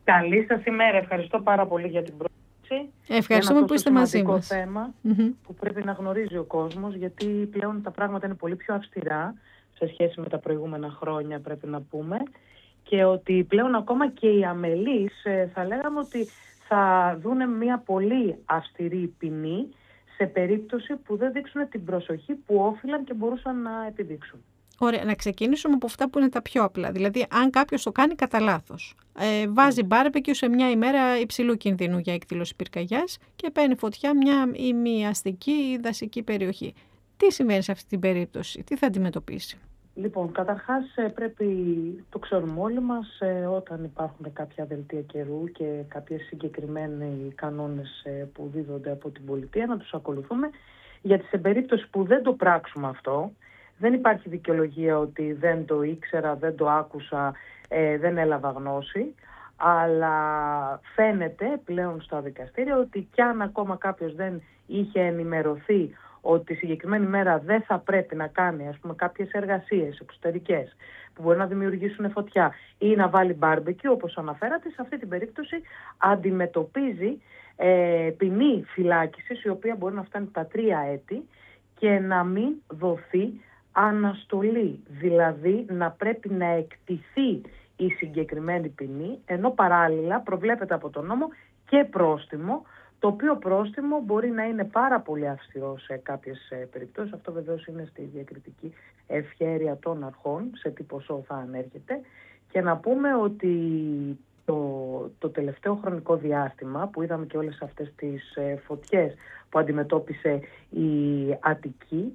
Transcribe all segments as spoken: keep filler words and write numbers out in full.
Καλή σας ημέρα. Ευχαριστώ πάρα πολύ για την πρόταση. Ευχαριστούμε που είστε μαζί μας. Είναι θέμα mm-hmm. που πρέπει να γνωρίζει ο κόσμος, γιατί πλέον τα πράγματα είναι πολύ πιο αυστηρά σε σχέση με τα προηγούμενα χρόνια, πρέπει να πούμε, και ότι πλέον ακόμα και οι αμελείς θα λέγαμε ότι θα δούνε μια πολύ αυστηρή ποινή σε περίπτωση που δεν δείξουν την προσοχή που όφυλαν και μπορούσαν να επιδείξουν. Ωραία, να ξεκινήσουμε από αυτά που είναι τα πιο απλά. Δηλαδή, αν κάποιος το κάνει κατά λάθος, ε, βάζει μπάρμπεκιου σε μια ημέρα υψηλού κινδύνου για εκδήλωση πυρκαγιάς και παίρνει φωτιά μια ημιαστική ή δασική περιοχή. Τι συμβαίνει σε αυτή την περίπτωση, τι θα αντιμετωπίσει? Λοιπόν, καταρχάς πρέπει, το ξέρουμε όλοι μας, όταν υπάρχουν κάποια δελτία καιρού και κάποιες συγκεκριμένοι κανόνες που δίδονται από την πολιτεία, να τους ακολουθούμε, γιατί σε περίπτωση που δεν το πράξουμε αυτό, δεν υπάρχει δικαιολογία ότι δεν το ήξερα, δεν το άκουσα, ε, δεν έλαβα γνώση, αλλά φαίνεται πλέον στα δικαστήρια ότι κι αν ακόμα κάποιος δεν είχε ενημερωθεί ότι τη συγκεκριμένη μέρα δεν θα πρέπει να κάνει, ας πούμε, κάποιες εργασίες εξωτερικές που μπορεί να δημιουργήσουν φωτιά ή να βάλει μπάρμπεκιου, όπως αναφέρατε, σε αυτή την περίπτωση αντιμετωπίζει ε, ποινή φυλάκισης, η οποία μπορεί να φτάνει τα τρία έτη και να μην δοθεί αναστολή, δηλαδή να πρέπει να εκτιθεί η συγκεκριμένη ποινή, ενώ παράλληλα προβλέπεται από τον νόμο και πρόστιμο, το οποίο πρόστιμο μπορεί να είναι πάρα πολύ αυστηρό σε κάποιες περιπτώσεις. Αυτό βεβαίως είναι στη διακριτική ευχέρεια των αρχών, σε τι ποσό θα ανέρχεται. Και να πούμε ότι το, το τελευταίο χρονικό διάστημα που είδαμε και όλες αυτές τις φωτιές που αντιμετώπισε η Αττική,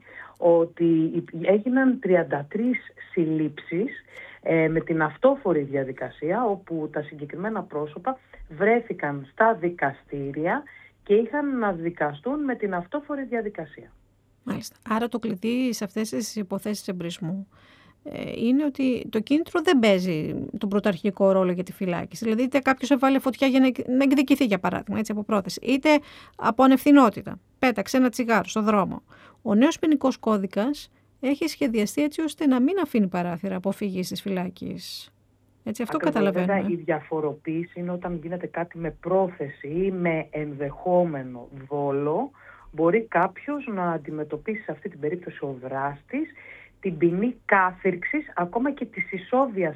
ότι έγιναν τριάντα τρεις συλλήψεις ε, με την αυτόφορη διαδικασία, όπου τα συγκεκριμένα πρόσωπα βρέθηκαν στα δικαστήρια και είχαν να δικαστούν με την αυτόφορη διαδικασία. Μάλιστα. Άρα το κλειδί σε αυτές τις υποθέσεις εμπρισμού ε, είναι ότι το κίνητρο δεν παίζει τον πρωταρχικό ρόλο για τη φυλάκιση. Δηλαδή, είτε κάποιος έβαλε φωτιά για να εκδικηθεί, για παράδειγμα, έτσι, από πρόθεση, είτε από ανευθυνότητα. Πέταξε ένα τσιγάρο στο δρόμο. Ο νέος ποινικός κώδικας έχει σχεδιαστεί έτσι ώστε να μην αφήνει παράθυρα αποφυγής της φυλάκης. Έτσι, αυτό Ακριβώς, καταλαβαίνουμε. βέβαια, η διαφοροποίηση είναι όταν γίνεται κάτι με πρόθεση ή με ενδεχόμενο δόλο, μπορεί κάποιος να αντιμετωπίσει σε αυτή την περίπτωση ο δράστης την ποινή κάθυρξης, ακόμα και της ισόβιας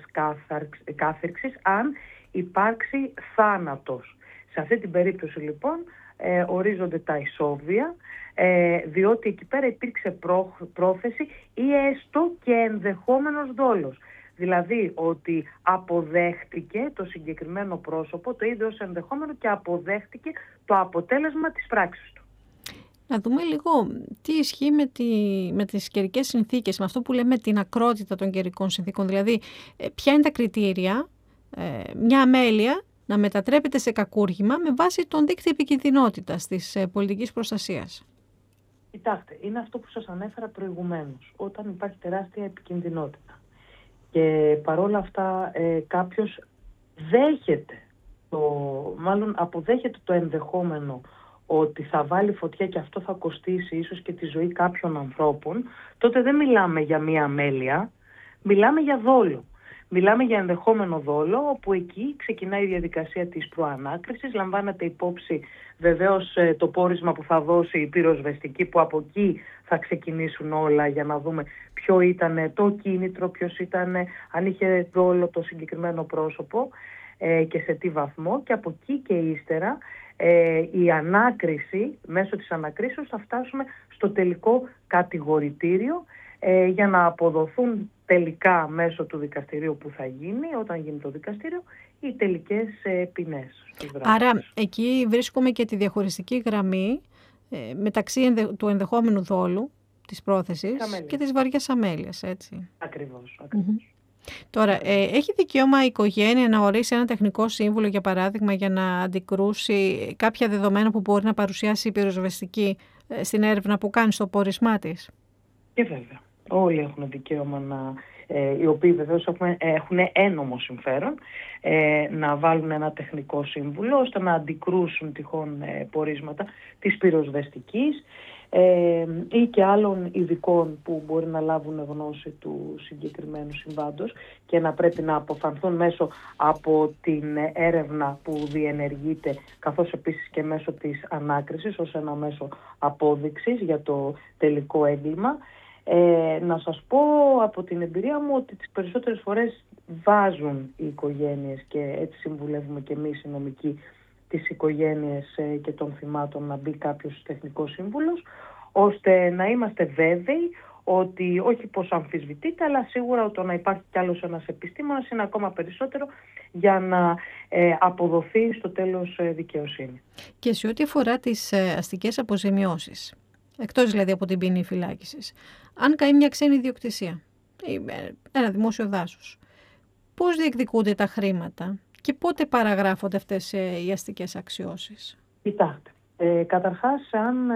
κάθυρξης, αν υπάρξει θάνατος. Σε αυτή την περίπτωση λοιπόν ε, ορίζονται τα ισόβια, ε, διότι εκεί πέρα υπήρξε πρό, πρόθεση ή έστω και ενδεχόμενος δόλος. Δηλαδή ότι αποδέχτηκε το συγκεκριμένο πρόσωπο, το ίδιο ως ενδεχόμενο, και αποδέχτηκε το αποτέλεσμα της πράξης του. Να δούμε λίγο τι ισχύει με, τη, με τις καιρικές συνθήκες, με αυτό που λέμε την ακρότητα των καιρικών συνθήκων. Δηλαδή, ποια είναι τα κριτήρια, ε, μια αμέλεια να μετατρέπεται σε κακούργημα με βάση τον δείκτη επικινδυνότητας της ε, πολιτικής προστασίας. Κοιτάξτε, είναι αυτό που σας ανέφερα προηγουμένως, όταν υπάρχει τεράστια επικινδυνότητα. Και παρόλα αυτά ε, κάποιος δέχεται, το, μάλλον αποδέχεται το ενδεχόμενο ότι θα βάλει φωτιά και αυτό θα κοστίσει ίσως και τη ζωή κάποιων ανθρώπων, τότε δεν μιλάμε για μία αμέλεια, μιλάμε για δόλο. Μιλάμε για ενδεχόμενο δόλο, όπου εκεί ξεκινάει η διαδικασία της προανάκρισης, λαμβάνεται υπόψη βεβαίως το πόρισμα που θα δώσει η πυροσβεστική, που από εκεί θα ξεκινήσουν όλα για να δούμε ποιο ήταν το κίνητρο, ποιος ήταν, αν είχε δόλο το συγκεκριμένο πρόσωπο ε, και σε τι βαθμό, και από εκεί και ύστερα ε, η ανάκριση, μέσω της ανακρίσεως θα φτάσουμε στο τελικό κατηγορητήριο ε, για να αποδοθούν τελικά μέσω του δικαστηρίου που θα γίνει, όταν γίνει το δικαστήριο, οι τελικές ε, ποινές. Άρα εκεί βρίσκουμε και τη διαχωριστική γραμμή ε, μεταξύ ενδε, του ενδεχόμενου δόλου, της πρόθεσης Καμέλια. και της βαριάς αμέλειας, έτσι. Ακριβώς, ακριβώς. Mm-hmm. Τώρα, ε, έχει δικαίωμα η οικογένεια να ορίσει ένα τεχνικό σύμβουλο, για παράδειγμα, για να αντικρούσει κάποια δεδομένα που μπορεί να παρουσιάσει η πυροσβεστική ε, στην έρευνα που κάνει στο πόρισμά της? Και βέβαια. Όλοι έχουν δικαίωμα να, ε, οι οποίοι βεβαίως έχουν, έχουν ένομο συμφέρον, ε, να βάλουν ένα τεχνικό σύμβουλο ώστε να αντικρούσουν τυχόν ε, πορίσματα της πυροσβεστικής. ε, ή και άλλων ειδικών που μπορεί να λάβουν γνώση του συγκεκριμένου συμβάντος και να πρέπει να αποφανθούν μέσω από την έρευνα που διενεργείται, καθώς επίσης και μέσω της ανάκρισης ως ένα μέσο απόδειξης για το τελικό έγκλημα. Ε, να σας πω από την εμπειρία μου ότι τις περισσότερες φορές βάζουν οι οικογένειες, και έτσι συμβουλεύουμε και εμείς οι νομικοί τις οικογένειες ε, και των θυμάτων, να μπει κάποιος τεχνικός σύμβουλος, ώστε να είμαστε βέβαιοι ότι όχι πως αμφισβητείται, αλλά σίγουρα το να υπάρχει κι άλλος ένας επιστήμονας είναι ακόμα περισσότερο για να ε, αποδοθεί στο τέλος ε, δικαιοσύνη. Και σε ό,τι αφορά τις ε, αστικές αποζημιώσεις, εκτός δηλαδή από την ποινή φυλάκισης, αν καεί μια ξένη ιδιοκτησία ή ένα δημόσιο δάσος, πώς διεκδικούνται τα χρήματα και πότε παραγράφονται αυτές ε, οι αστικές αξιώσεις? Κοιτάξτε, ε, καταρχάς αν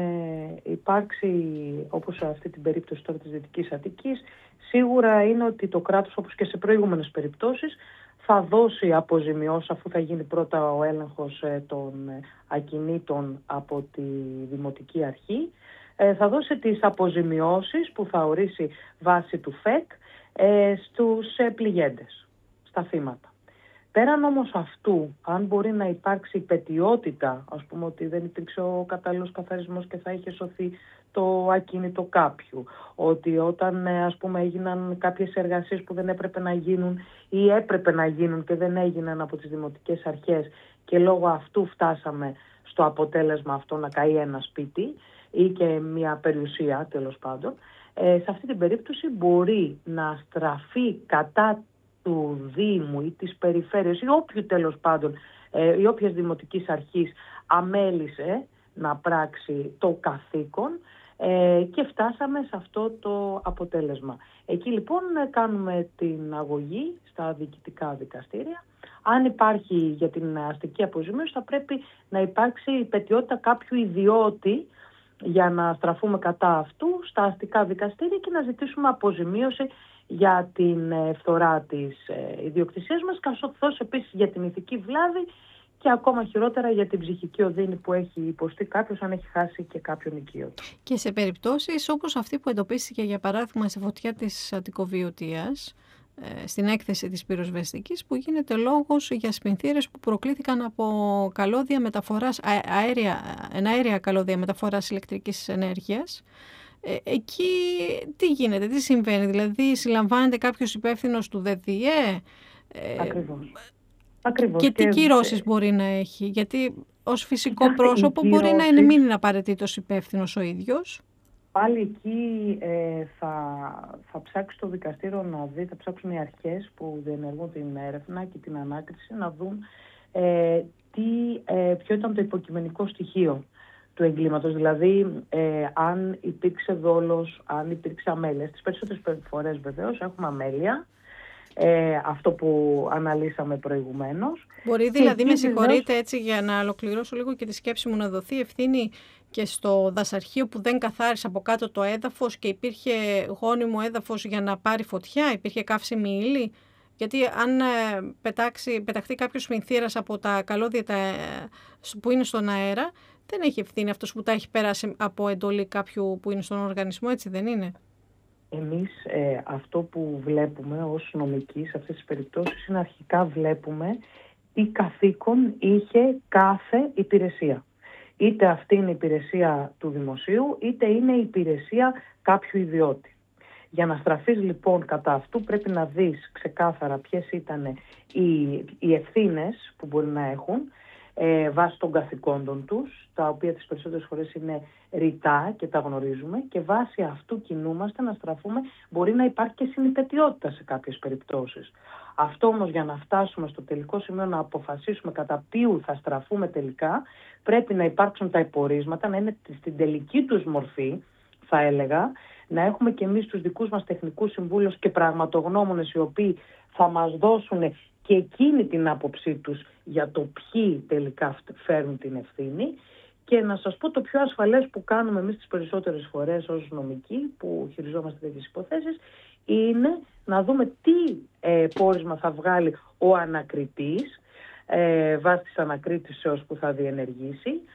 ε, υπάρξει, όπως σε αυτή την περίπτωση τώρα της Δυτικής Αττικής, σίγουρα είναι ότι το κράτος, όπως και σε προηγούμενες περιπτώσεις, θα δώσει αποζημιώσεις, αφού θα γίνει πρώτα ο έλεγχος ε, των ε, ακινήτων από τη Δημοτική Αρχή. Ε, θα δώσει τις αποζημιώσεις που θα ορίσει βάσει του ΦΕΚ ε, στους ε, πληγέντες, στα θύματα. Πέραν όμως αυτού, αν μπορεί να υπάρξει πετιότητα, ας πούμε ότι δεν υπήρξε ο κατάλληλος καθαρισμός και θα είχε σωθεί το ακίνητο κάποιου, ότι όταν ας πούμε έγιναν κάποιες εργασίες που δεν έπρεπε να γίνουν ή έπρεπε να γίνουν και δεν έγιναν από τις δημοτικές αρχές και λόγω αυτού φτάσαμε στο αποτέλεσμα αυτό να καεί ένα σπίτι ή και μια περιουσία τέλος πάντων, ε, σε αυτή την περίπτωση μπορεί να στραφεί κατά του Δήμου ή της περιφέρειας ή όποιου τέλος πάντων ε, ή όποιας δημοτικής αρχής αμέλησε να πράξει το καθήκον ε, και φτάσαμε σε αυτό το αποτέλεσμα. Εκεί λοιπόν κάνουμε την αγωγή στα διοικητικά δικαστήρια. Αν υπάρχει για την αστική αποζημίωση, θα πρέπει να υπάρξει η πετιότητα κάποιου ιδιώτη για να στραφούμε κατά αυτού στα αστικά δικαστήρια και να ζητήσουμε αποζημίωση για την φθορά της ιδιοκτησίας μας, καθώς επίσης για την ηθική βλάβη και ακόμα χειρότερα για την ψυχική οδύνη που έχει υποστεί κάποιος αν έχει χάσει και κάποιον οικείο. Και σε περιπτώσεις όπως αυτή που εντοπίστηκε για παράδειγμα στη φωτιά της Αττικοβιωτίας, στην έκθεση της πυροσβεστικής, που γίνεται λόγος για σπινθήρες που προκλήθηκαν από καλώδια μεταφοράς, αέρια, εναέρια καλώδια μεταφοράς ηλεκτρικής ενέργειας. Ε, εκεί τι γίνεται, τι συμβαίνει, δηλαδή συλλαμβάνεται κάποιος υπεύθυνος του ΔΔΕ? Ε, Ακριβώς. Ακριβώς. Και, και τι κυρώσεις μπορεί να έχει, γιατί ως φυσικό Κοιτάξτε, πρόσωπο μπορεί κυρώσεις... να μην είναι απαραίτητος υπεύθυνος ο ίδιος. Πάλι εκεί ε, θα, θα ψάξει το δικαστήριο να δει, θα ψάξουν οι αρχές που διενεργούν την έρευνα και την ανάκριση να δουν ε, τι, ε, ποιο ήταν το υποκειμενικό στοιχείο του εγκλήματος. Δηλαδή ε, αν υπήρξε δόλος, αν υπήρξε αμέλεια. Στις περισσότερες φορές βεβαίως έχουμε αμέλεια, ε, αυτό που αναλύσαμε προηγουμένως. Μπορεί δηλαδή, με συγχωρείτε έτσι για να ολοκληρώσω λίγο και τη σκέψη μου, να δοθεί ευθύνη και στο δασαρχείο που δεν καθάρισε από κάτω το έδαφος και υπήρχε γόνιμο έδαφος για να πάρει φωτιά, υπήρχε καύσιμη ύλη? Γιατί αν πετάξει, πεταχτεί κάποιος σπινθήρας από τα καλώδια τα, που είναι στον αέρα, δεν έχει ευθύνη αυτός που τα έχει περάσει από εντολή κάποιου που είναι στον οργανισμό, έτσι δεν είναι? Εμείς ε, αυτό που βλέπουμε ως νομικοί σε αυτές τις περιπτώσεις είναι αρχικά βλέπουμε τι καθήκον είχε κάθε υπηρεσία. Είτε αυτή είναι η υπηρεσία του δημοσίου, είτε είναι η υπηρεσία κάποιου ιδιώτη. Για να στραφείς λοιπόν κατά αυτού πρέπει να δεις ξεκάθαρα ποιες ήταν οι, οι ευθύνες που μπορεί να έχουν ε, βάσει των καθηκόντων τους, τα οποία τις περισσότερες φορές είναι ρητά και τα γνωρίζουμε, και βάσει αυτού κινούμαστε να στραφούμε. Μπορεί να υπάρχει και συνυπετιότητα σε κάποιες περιπτώσεις. Αυτό όμως για να φτάσουμε στο τελικό σημείο να αποφασίσουμε κατά ποιου θα στραφούμε τελικά, πρέπει να υπάρξουν τα υπορίσματα, να είναι στην τελική τους μορφή, θα έλεγα, να έχουμε και εμείς τους δικούς μας τεχνικούς συμβούλους και πραγματογνώμονες οι οποίοι θα μας δώσουν και εκείνη την άποψή τους για το ποιοι τελικά φέρουν την ευθύνη. Και να σας πω το πιο ασφαλές που κάνουμε εμείς τις περισσότερες φορές ως νομικοί που χειριζόμαστε τέτοιες υποθέσεις είναι να δούμε τι ε, πόρισμα θα βγάλει ο ανακριτής ε, βάσει της ανακρίτησεως που θα διενεργήσει,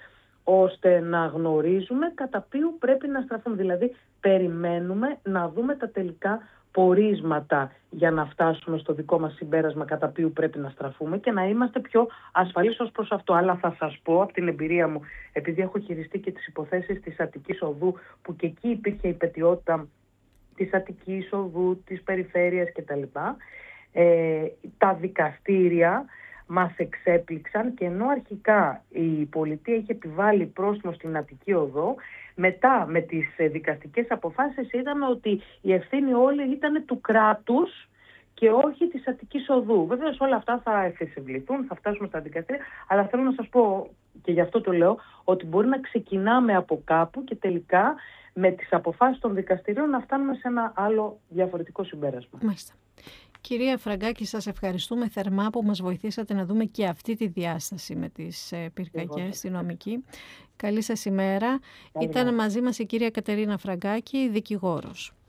ώστε να γνωρίζουμε κατά ποιου πρέπει να στραφούμε. Δηλαδή, περιμένουμε να δούμε τα τελικά πορίσματα για να φτάσουμε στο δικό μας συμπέρασμα κατά ποιου πρέπει να στραφούμε και να είμαστε πιο ασφαλείς ως προς αυτό. Αλλά θα σας πω από την εμπειρία μου, επειδή έχω χειριστεί και τις υποθέσεις της Αττικής Οδού, που και εκεί υπήρχε η πετιότητα της Αττικής Οδού, της περιφέρειας κτλ. Ε, τα δικαστήρια μας εξέπληξαν και ενώ αρχικά η πολιτεία είχε επιβάλει πρόστιμο στην Αττική Οδό, μετά με τις δικαστικές αποφάσεις είδαμε ότι η ευθύνη όλη ήταν του κράτους και όχι της Αττικής Οδού. Βέβαια όλα αυτά θα εφεσευληθούν, θα φτάσουμε στα δικαστήρια, αλλά θέλω να σας πω, και γι' αυτό το λέω, ότι μπορεί να ξεκινάμε από κάπου και τελικά με τις αποφάσεις των δικαστηρίων να φτάνουμε σε ένα άλλο διαφορετικό συμπέρασμα. Μάλιστα. Κυρία Φραγκάκη, σας ευχαριστούμε θερμά που μας βοηθήσατε να δούμε και αυτή τη διάσταση με τις πυρκαγιές στη νομική. Καλή σας ημέρα. Καλή Ήταν μαζί μας η κυρία Κατερίνα Φραγκάκη, δικηγόρος.